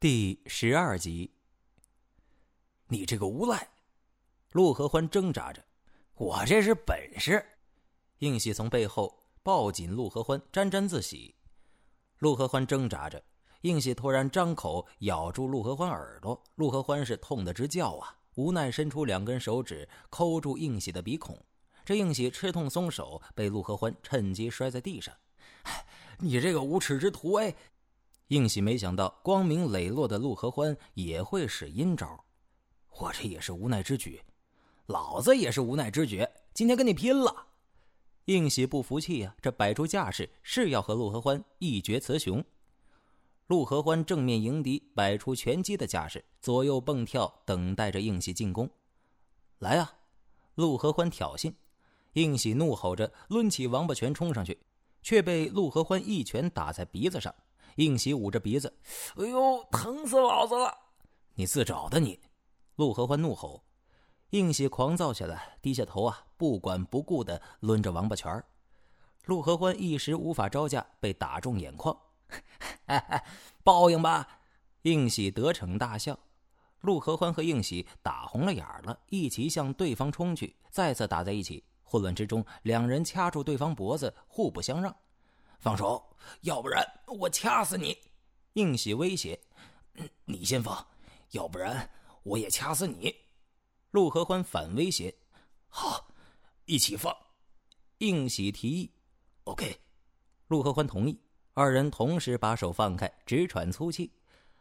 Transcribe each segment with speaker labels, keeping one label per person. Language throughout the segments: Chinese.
Speaker 1: 第12集。
Speaker 2: 你这个无赖！陆合欢挣扎着，我这是本事。
Speaker 1: 应喜从背后抱紧陆合欢，沾沾自喜。陆合欢挣扎着，应喜突然张口咬住陆合欢耳朵，陆合欢是痛得直叫啊，无奈伸出2根手指抠住应喜的鼻孔。这应喜吃痛松手，被陆合欢趁机摔在地上。
Speaker 2: 你这个无耻之徒！哎！
Speaker 1: 应喜没想到光明磊落的陆合欢也会使阴招。
Speaker 2: 我这也是无奈之举，老子也是无奈之举，今天跟你拼了！
Speaker 1: 应喜不服气啊，这摆出架势是要和陆合欢一决雌雄。陆合欢正面迎敌，摆出拳击的架势，左右蹦跳，等待着应喜进攻。来啊！陆合欢挑衅。应喜怒吼着抡起王八拳冲上去，却被陆合欢一拳打在鼻子上。应喜捂着鼻子，
Speaker 2: 哎呦，疼死老子了！
Speaker 1: 你自找的你！陆合欢怒吼。应喜狂躁起来，低下头啊，不管不顾地抡着王八拳。陆合欢一时无法招架，被打中眼眶。
Speaker 2: 报应吧！
Speaker 1: 应喜得逞大笑。陆合欢和应喜打红了眼了，一起向对方冲去，再次打在一起。混乱之中，2人掐住对方脖子，互不相让。
Speaker 2: 放手，要不然我掐死你！
Speaker 1: 应喜威胁。
Speaker 2: 你先放，要不然我也掐死你！
Speaker 1: 陆合欢反威胁。
Speaker 2: 好，一起放。
Speaker 1: 应喜提议。
Speaker 2: OK。
Speaker 1: 陆合欢同意，2人同时把手放开，直喘粗气。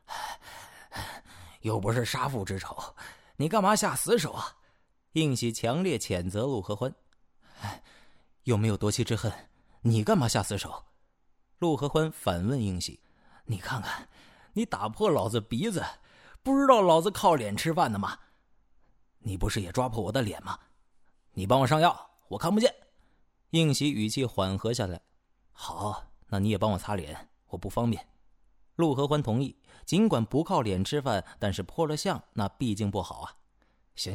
Speaker 2: 又不是杀父之仇，你干嘛下死手啊？
Speaker 1: 应喜强烈谴责陆合欢。又没有夺妻之恨，你干嘛下死手？陆合欢反问应喜。
Speaker 2: 你看看，你打破老子鼻子，不知道老子靠脸吃饭的吗？你不是也抓破我的脸吗？你帮我上药，我看不见。
Speaker 1: 应喜语气缓和下来。
Speaker 2: 好，那你也帮我擦脸，我不方便。
Speaker 1: 陆合欢同意，尽管不靠脸吃饭，但是破了相那毕竟不好啊。
Speaker 2: 行。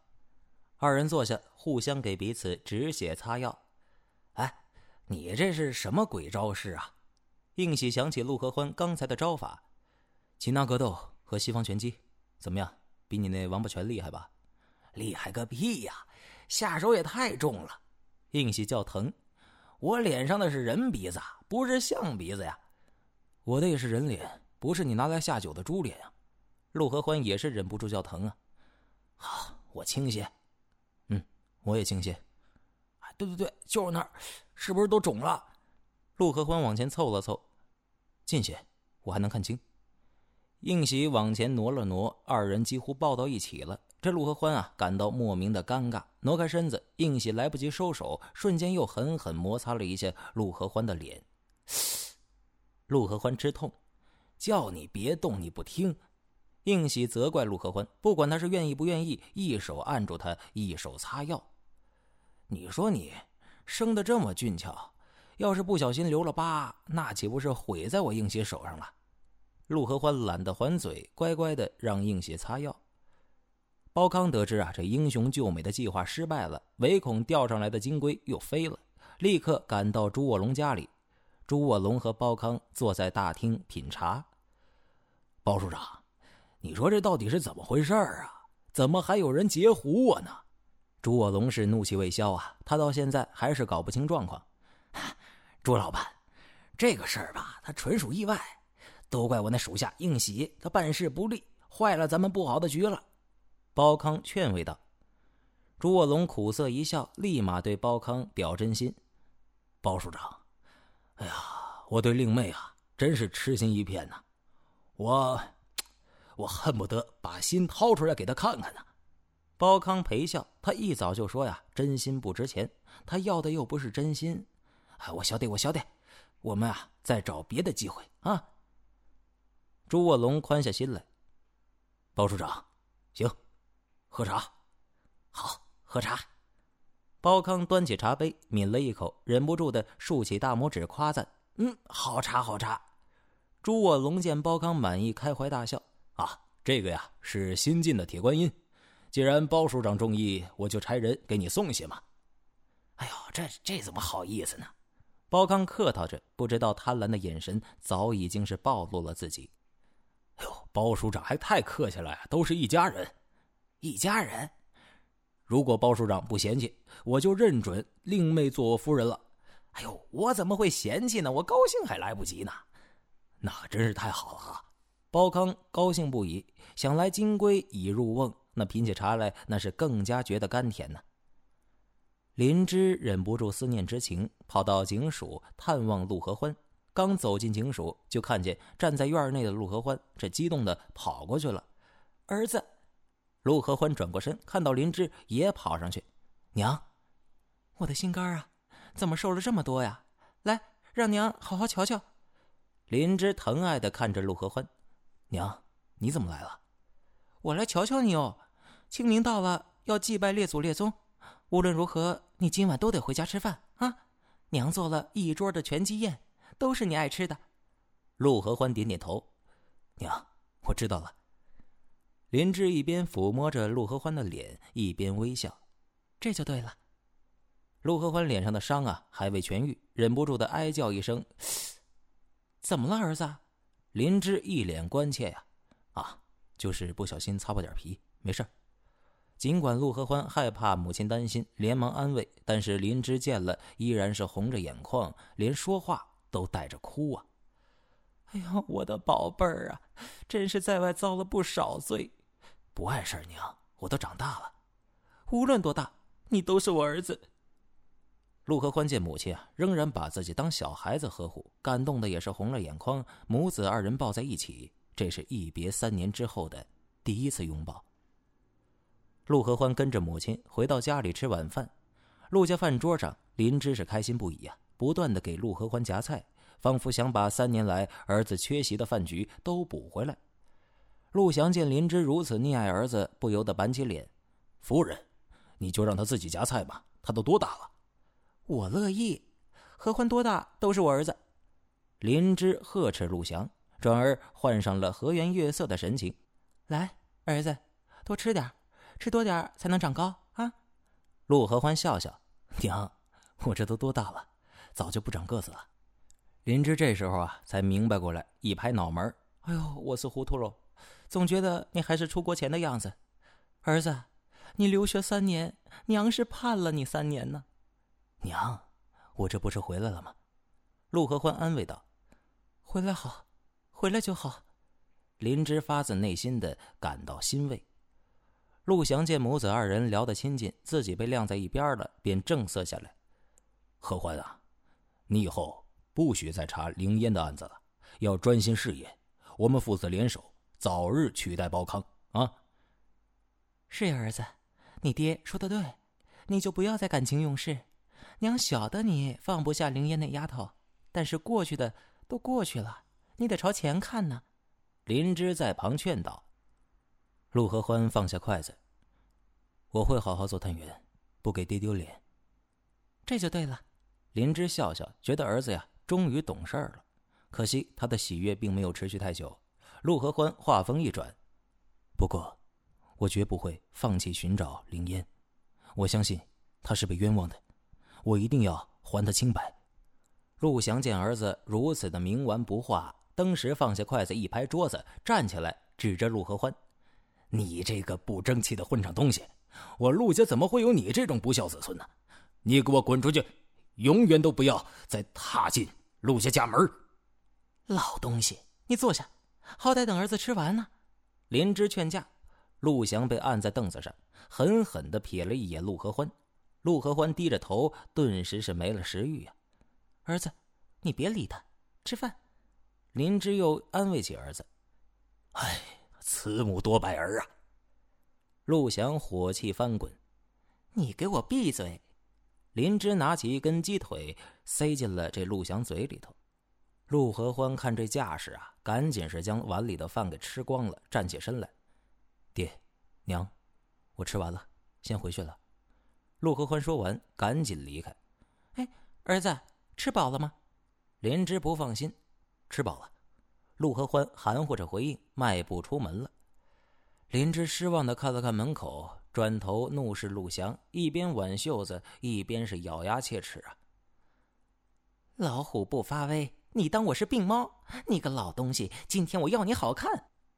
Speaker 1: 2人坐下，互相给彼此止血擦药。
Speaker 2: 哎，你这是什么鬼招式啊？
Speaker 1: 应喜想起陆合欢刚才的招法，擒拿格斗和西方拳击，怎么样？比你那王八拳厉害吧？
Speaker 2: 厉害个屁呀！下手也太重了。
Speaker 1: 应喜叫疼。
Speaker 2: 我脸上的是人鼻子，不是象鼻子呀。
Speaker 1: 我的也是人脸，不是你拿来下酒的猪脸呀。陆合欢也是忍不住叫疼啊。
Speaker 2: 好，我倾斜。
Speaker 1: 我也倾斜。
Speaker 2: 对，就是那儿，是不是都肿了？
Speaker 1: 陆合欢往前凑了凑。近些，我还能看清。应喜往前挪了挪，2人几乎抱到一起了。这陆合欢啊，感到莫名的尴尬，挪开身子。应喜来不及收手，瞬间又狠狠摩擦了一下陆合欢的脸。陆合欢吃痛，
Speaker 2: 叫你别动你不听。
Speaker 1: 应喜责怪陆合欢，不管他是愿意不愿意，一手按住他，一手擦药。
Speaker 2: 你说你生得这么俊俏，要是不小心留了疤，那岂不是毁在我应喜手上了？
Speaker 1: 陆合欢懒得还嘴，乖乖的让应喜擦药。包康得知这英雄救美的计划失败了，唯恐钓上来的金龟又飞了，立刻赶到朱卧龙家里。朱卧龙和包康坐在大厅品茶。
Speaker 2: 包署长，你说这到底是怎么回事啊？怎么还有人截胡我呢？
Speaker 1: 朱卧龙是怒气未消啊，他到现在还是搞不清状况。
Speaker 2: 朱老板，这个事儿吧，他纯属意外，都怪我那属下应喜，他办事不力，坏了咱们不好的局了。
Speaker 1: 包康劝慰道。朱卧龙苦涩一笑，立马对包康表真心。
Speaker 2: 包署长，哎呀，我对令妹真是痴心一片呐，我恨不得把心掏出来给她看看呢。
Speaker 1: 包康陪笑，他一早就说真心不值钱，他要的又不是真心。
Speaker 2: 我晓得，我们再找别的机会啊。
Speaker 1: 朱卧龙宽下心来。
Speaker 2: 包署长，行，喝茶。好，喝茶。
Speaker 1: 包康端起茶杯，抿了一口，忍不住的竖起大拇指夸赞。
Speaker 2: 好茶。
Speaker 1: 朱卧龙见包康满意，开怀大笑。
Speaker 2: 这个是新进的铁观音，既然包署长中意，我就差人给你送些嘛。哎呦，这怎么好意思呢？
Speaker 1: 包康客套着，不知道贪婪的眼神早已经是暴露了自己。
Speaker 2: 哎呦， 包署长还太客气了，都是一家人。
Speaker 1: 一家人？
Speaker 2: 如果包署长不嫌弃，我就认准令妹做我夫人了。
Speaker 1: 哎呦，我怎么会嫌弃呢？我高兴还来不及呢。
Speaker 2: 那真是太好了啊！
Speaker 1: 包康高兴不已，想来金龟已入瓮，那品起茶来那是更加觉得甘甜呢。林芝忍不住思念之情，跑到警署探望陆合欢。刚走进警署，就看见站在院内的陆合欢，这激动的跑过去了。儿子！陆合欢转过身，看到林芝也跑上去。娘，我的心肝啊，怎么瘦了这么多呀？来，让娘好好瞧瞧。林芝疼爱地看着陆合欢。
Speaker 2: 娘，你怎么来了？
Speaker 1: 我来瞧瞧你哦。清明到了，要祭拜列祖列宗。无论如何，你今晚都得回家吃饭啊！娘做了一桌的全鸡宴，都是你爱吃的。陆合欢点点头。
Speaker 2: 娘，我知道了。
Speaker 1: 林芝一边抚摸着陆合欢的脸，一边微笑。这就对了。陆合欢脸上的伤啊还未痊愈，忍不住的哀叫一声。怎么了，儿子？林芝一脸关切呀。
Speaker 2: 就是不小心擦破点皮，没事。
Speaker 1: 尽管陆合欢害怕母亲担心，连忙安慰，但是林芝见了依然是红着眼眶，连说话都带着哭啊。哎呀，我的宝贝儿啊，真是在外遭了不少罪。
Speaker 2: 不碍事，娘，我都长大了。
Speaker 1: 无论多大，你都是我儿子。陆合欢见母亲仍然把自己当小孩子呵护，感动的也是红了眼眶，母子二人抱在一起，这是一别3年之后的第一次拥抱。陆合欢跟着母亲回到家里吃晚饭，陆家饭桌上，林芝是开心不已不断的给陆合欢夹菜，仿佛想把3年来儿子缺席的饭局都补回来。陆祥见林芝如此溺爱儿子，不由得板起脸。
Speaker 2: 夫人，你就让他自己夹菜吧，他都多大了？
Speaker 1: 我乐意，合欢多大都是我儿子。林芝呵斥陆祥，转而换上了和颜悦色的神情。来，儿子，多吃点，吃多点才能长高啊。陆合欢笑笑，
Speaker 2: 娘，我这都多大了，早就不长个子了。
Speaker 1: 林芝这时候才明白过来，一拍脑门，哎呦，我是糊涂喽，总觉得你还是出国前的样子。儿子，你留学3年，娘是盼了你3年呢。
Speaker 2: 娘，我这不是回来了吗？
Speaker 1: 陆合欢安慰道。回来好，回来就好。林芝发自内心的感到欣慰。陆祥见母子二人聊得亲近，自己被晾在一边了，便正色下来。
Speaker 2: 合欢啊，你以后不许再查凌烟的案子了，要专心事业，我们父子联手，早日取代包康啊！
Speaker 1: 是呀，儿子，你爹说的对，你就不要再感情用事。娘晓得你放不下凌烟那丫头，但是过去的都过去了，你得朝前看呢。林芝在旁劝导。陆合欢放下筷子，
Speaker 2: 我会好好做探员，不给爹丢脸。
Speaker 1: 这就对了。林芝笑笑，觉得儿子终于懂事了。可惜他的喜悦并没有持续太久。陆合欢话锋一转，
Speaker 2: 不过我绝不会放弃寻找凌烟，我相信他是被冤枉的，我一定要还他清白。
Speaker 1: 陆祥见儿子如此的冥顽不化，登时放下筷子，一拍桌子，站起来指着陆合欢，
Speaker 2: 你这个不争气的混账东西，我陆家怎么会有你这种不孝子孙呢？你给我滚出去，永远都不要再踏进陆家家门。
Speaker 1: 老东西，你坐下，好歹等儿子吃完呢。林芝劝架。陆祥被按在凳子上，狠狠地瞥了一眼陆合欢。陆合欢低着头，顿时是没了食欲儿子，你别理他，吃饭。林芝又安慰起儿子。
Speaker 2: 哎，慈母多败儿啊！
Speaker 1: 陆祥火气翻滚。你给我闭嘴！林芝拿起一根鸡腿塞进了这陆祥嘴里头。陆合欢看这架势赶紧是将碗里的饭给吃光了，站起身来。
Speaker 2: 爹娘，我吃完了，先回去了。
Speaker 1: 陆合欢说完赶紧离开。哎，儿子，吃饱了吗？林芝不放心。吃饱了。陆合欢含糊着回应，迈步出门了。林芝失望地看了看门口，转头怒视陆祥，一边挽袖子，一边是咬牙切齿老虎不发威，你当我是病猫？你个老东西，今天我要你好看！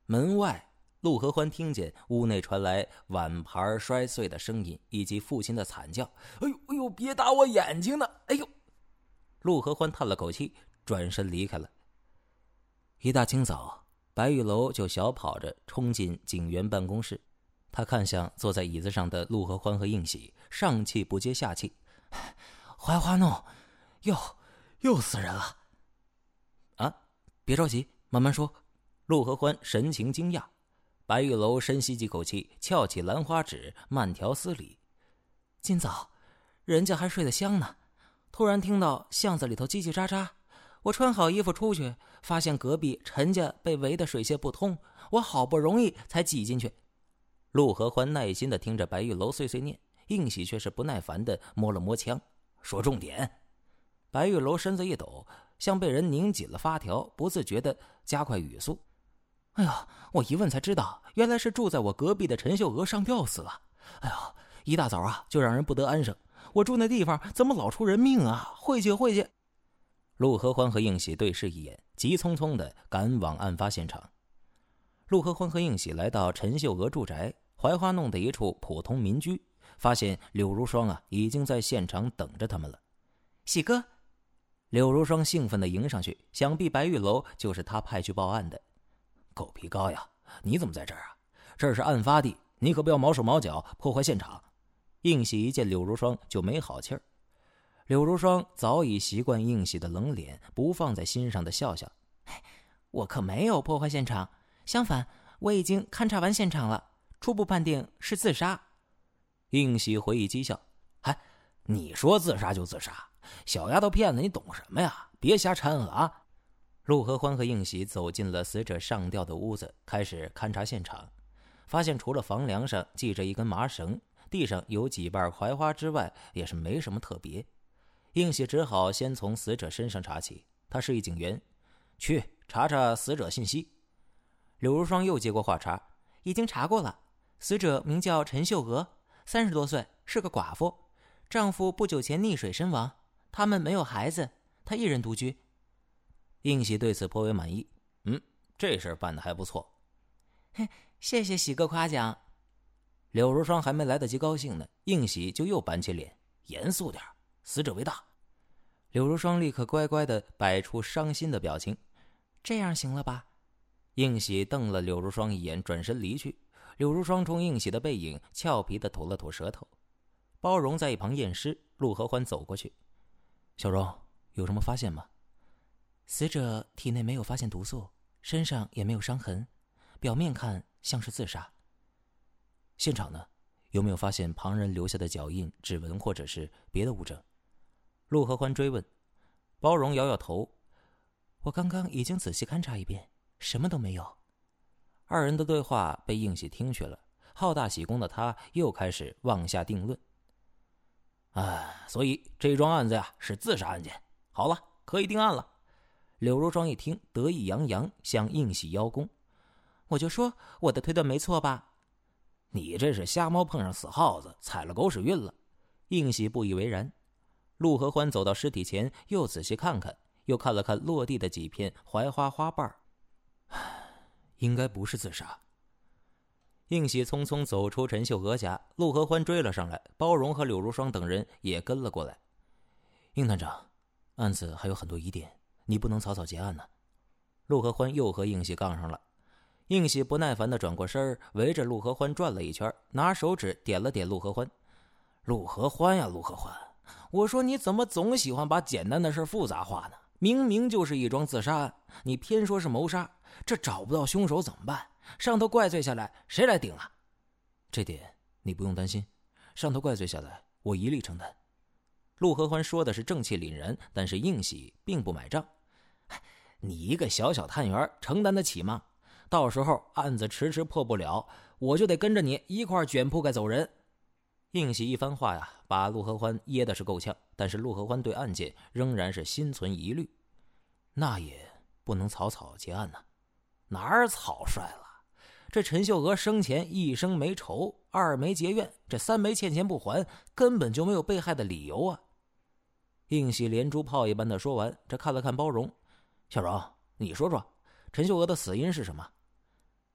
Speaker 1: 门外，陆合欢听见屋内传来碗盘摔碎的声音以及父亲的惨叫：“哎呦哎呦，别打我眼睛呢！哎呦！”陆合欢叹了口气，转身离开了。一大清早，白玉楼就小跑着冲进警员办公室，他看向坐在椅子上的陆合欢和应喜，上气不接下气：“槐花弄，又死人了。”啊，别着急，慢慢说。陆合欢神情惊讶。白玉楼深吸几口气，翘起兰花指，慢条斯理：“今早人家还睡得香呢，突然听到巷子里头叽叽喳喳，我穿好衣服出去，发现隔壁陈家被围得水泄不通，我好不容易才挤进去。”陆合欢耐心地听着白玉楼碎碎念，应喜却是不耐烦地摸了摸枪：“说重点。”白玉楼身子一抖，像被人拧紧了发条，不自觉地加快语速：“哎呀，我一问才知道，原来是住在我隔壁的陈秀娥上吊死了。哎呀，一大早啊就让人不得安生，我住那地方怎么老出人命啊？晦气晦气！”陆合欢和应喜对视一眼，急匆匆地赶往案发现场。陆合欢和应喜来到陈秀娥住宅槐花弄的一处普通民居，发现柳如霜已经在现场等着他们了。“喜哥！”柳如霜兴奋地迎上去，想必白玉楼就是他派去报案的。“狗皮膏呀，你怎么在这儿啊？这是案发地，你可不要毛手毛脚破坏现场。”应喜一见柳如霜就没好气儿。柳如霜早已习惯应喜的冷脸，不放在心上的笑笑：“我可没有破坏现场，相反，我已经勘察完现场了，初步判定是自杀。”应喜回忆讥笑：“你说自杀就自杀，小丫头片子你懂什么呀？别瞎掺和啊！”陆合欢和应喜走进了死者上吊的屋子，开始勘察现场，发现除了房梁上系着一根麻绳，地上有几瓣槐花之外，也是没什么特别。应喜只好先从死者身上查起，他示意警员：“去查查死者信息。”柳如霜又接过话茬：“已经查过了，死者名叫陈秀娥，30多岁，是个寡妇，丈夫不久前溺水身亡，他们没有孩子，她一人独居。”应喜对此颇为满意：“这事儿办得还不错。”“谢谢喜哥夸奖。”柳如霜还没来得及高兴呢，应喜就又板起脸：“严肃点，死者为大。”柳如霜立刻乖乖地摆出伤心的表情：“这样行了吧？”应喜瞪了柳如霜一眼，转身离去。柳如霜冲应喜的背影俏皮地吐了吐舌头。包容在一旁验尸，陆合欢走过去：“小荣，有什么发现吗？”“死者体内没有发现毒素，身上也没有伤痕，表面看像是自杀。”“现场呢？有没有发现旁人留下的脚印、指纹或者是别的物证？”陆合欢追问。包容摇摇头：“我刚刚已经仔细勘察一遍，什么都没有。”二人的对话被应喜听去了，好大喜功的他又开始妄下定论：“所以这桩案子呀是自杀案件。好了，可以定案了。”柳如霜一听，得意洋洋，向应喜邀功：“我就说我的推断没错吧？”“你这是瞎猫碰上死耗子，踩了狗屎运了。”应喜不以为然。陆合欢走到尸体前，又仔细看看，又看了看落地的几片槐花花瓣，应该不是自杀。应喜匆匆走出陈秀娥家，陆合欢追了上来，包容和柳如霜等人也跟了过来。“应探长，案子还有很多疑点，你不能草草结案呢。”陆合欢又和应喜杠上了。应喜不耐烦地转过身，围着陆合欢转了一圈，拿手指点了点陆合欢：“陆合欢呀，陆合欢，我说你怎么总喜欢把简单的事复杂化呢？明明就是一桩自杀案，你偏说是谋杀，这找不到凶手怎么办？上头怪罪下来，谁来顶啊？”“这点你不用担心，上头怪罪下来，我一力承担。”陆合欢说的是正气凛然，但是应喜并不买账：“你一个小小探员承担得起吗？到时候案子迟迟破不了，我就得跟着你一块卷铺盖走人。”应喜一番话呀，把陆合欢噎的是够呛，但是陆合欢对案件仍然是心存疑虑。那也不能草草结案呢。哪儿草率了？这陈秀娥生前一生没仇，二没结怨，这三没欠钱不还，根本就没有被害的理由啊！应喜连珠炮一般的说完，这看了看包容：“小荣，你说说，陈秀娥的死因是什么？”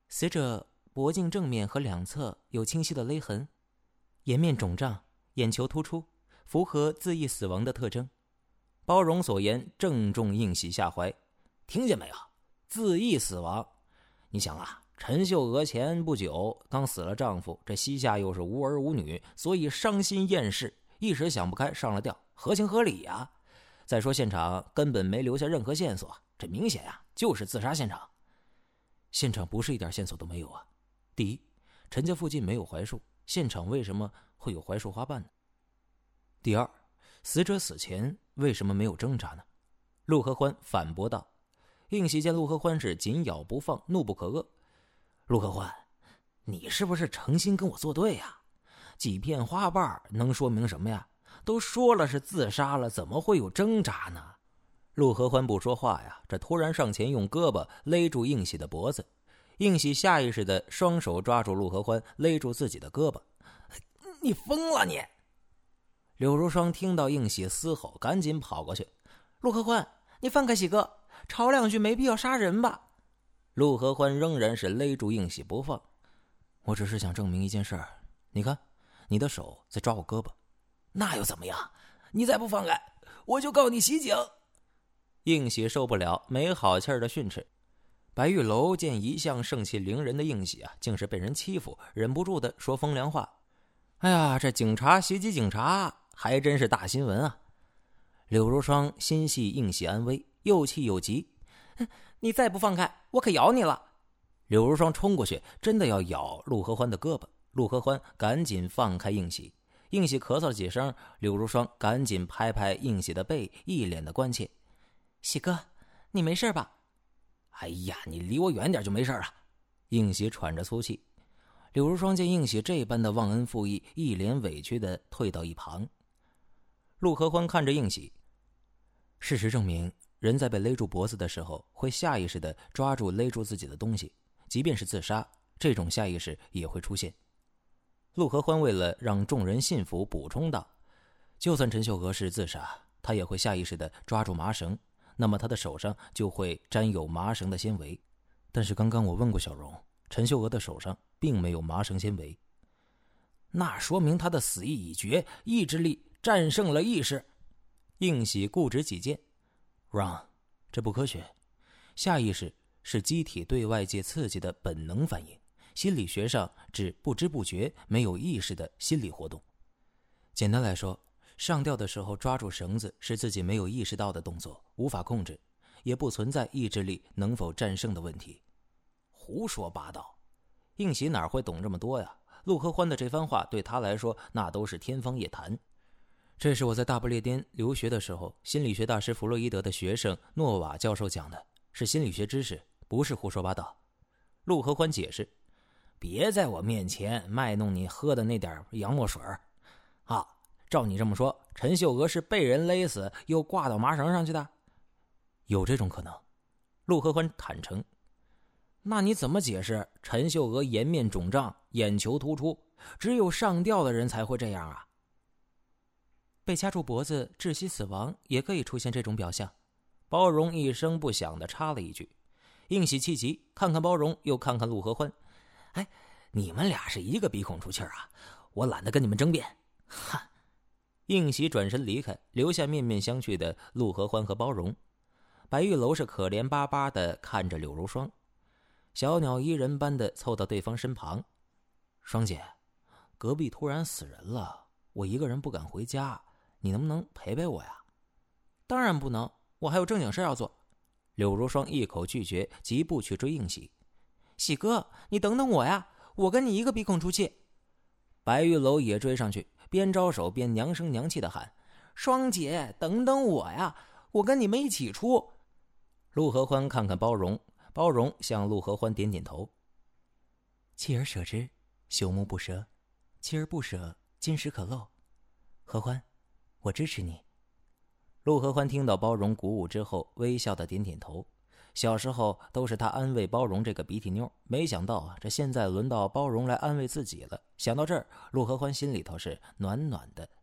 Speaker 1: 死者脖颈正面和两侧有清晰的勒痕，颜面肿胀，眼球突出，符合自缢死亡的特征。包容所言正中应喜下怀，
Speaker 2: 听见没有？自缢死亡。你想啊，陈秀娥前不久刚死了丈夫，这膝下又是无儿无女，所以伤心厌世，一时想不开上了吊，合情合理啊。再说现场根本没留下任何线索，这明显啊就是自杀现场。
Speaker 1: 现场不是一点线索都没有啊。第一，陈家附近没有槐树，现场为什么会有槐树花瓣呢？第二，死者死前为什么没有挣扎呢？陆合欢反驳道。应喜见陆合欢是紧咬不放，怒不可遏。
Speaker 2: 陆合欢，你是不是诚心跟我作对呀？几片花瓣能说明什么呀？都说了是自杀了，怎么会有挣扎呢？
Speaker 1: 陆合欢不说话呀，这突然上前用胳膊勒住应喜的脖子。应喜下意识的双手抓住陆合欢，勒住自己的胳膊。
Speaker 2: 你疯了你！
Speaker 1: 柳如霜听到应喜嘶吼，赶紧跑过去。
Speaker 3: 陆合欢，你放开喜哥，吵两句没必要杀人吧。
Speaker 1: 陆合欢仍然是勒住应喜不放。我只是想证明一件事，你看，你的手在抓我胳膊。
Speaker 2: 那又怎么样？你再不放开，我就告你袭警。
Speaker 1: 应喜受不了，没好气儿的训斥。白玉楼见一向盛气凌人的应喜啊，竟是被人欺负，忍不住的说风凉话。哎呀，这警察袭击警察还真是大新闻啊！柳如霜心系应喜安危，又气又急。
Speaker 3: 你再不放开，我可咬你了！
Speaker 1: 柳如霜冲过去，真的要咬陆合欢的胳膊。陆合欢赶紧放开应喜。应喜咳嗽了几声，柳如霜赶紧拍拍应喜的背，一脸的关切。
Speaker 3: 喜哥，你没事吧？
Speaker 2: 哎呀，你离我远点就没事了。
Speaker 1: 应喜喘着粗气。柳如霜见应喜这般的忘恩负义，一脸委屈的退到一旁。陆合欢看着应喜，事实证明，人在被勒住脖子的时候，会下意识的抓住勒住自己的东西，即便是自杀，这种下意识也会出现。陆合欢为了让众人信服，补充道：就算陈秀娥是自杀，她也会下意识的抓住麻绳，那么她的手上就会沾有麻绳的纤维。但是刚刚我问过小荣，陈秀娥的手上并没有麻绳纤维。
Speaker 2: 那说明她的死意已决，意志力战胜了意识。
Speaker 1: 应喜固执己见。Wrong， 这不科学。下意识是机体对外界刺激的本能反应，心理学上指不知不觉、没有意识的心理活动。简单来说，上吊的时候抓住绳子是自己没有意识到的动作，无法控制，也不存在意志力能否战胜的问题。
Speaker 2: 胡说八道！
Speaker 1: 应喜哪会懂这么多呀？陆合欢的这番话对他来说那都是天方夜谭。这是我在大不列颠留学的时候，心理学大师弗洛伊德的学生诺瓦教授讲的，是心理学知识，不是胡说八道。陆合欢解释：
Speaker 2: 别在我面前卖弄你喝的那点洋墨水啊！照你这么说，陈秀娥是被人勒死又挂到麻绳上去的？
Speaker 1: 有这种可能。陆合欢坦诚。
Speaker 2: 那你怎么解释陈秀娥颜面肿胀，眼球突出？只有上吊的人才会这样啊！
Speaker 3: 被掐住脖子窒息死亡也可以出现这种表象。
Speaker 1: 包容一声不响地插了一句。应喜气急，看看包容，又看看陆合欢。
Speaker 2: 哎，你们俩是一个鼻孔出气啊！我懒得跟你们争辩。哈！
Speaker 1: 应喜转身离开，留下面面相觑的陆合欢和包容。白玉楼是可怜巴巴地看着柳如霜，小鸟依人般的凑到对方身旁。霜姐，隔壁突然死人了，我一个人不敢回家，你能不能陪陪我呀？
Speaker 3: 当然不能，我还有正经事要做。
Speaker 1: 柳如霜一口拒绝，疾步去追应喜。
Speaker 3: 喜哥，你等等我呀，我跟你一个鼻孔出气。
Speaker 1: 白玉楼也追上去，边招手边娘声娘气的喊：
Speaker 3: 霜姐，等等我呀，我跟你们一起出。
Speaker 1: 陆合欢看看包容，包容向陆合欢点点头。
Speaker 3: 锲而舍之，朽木不折；锲而不舍，金石可镂。合欢，我支持你。
Speaker 1: 陆合欢听到包容鼓舞之后，微笑的点点头。小时候都是他安慰包容这个鼻涕妞，没想到这现在轮到包容来安慰自己了。想到这儿，陆合欢心里头是暖暖的。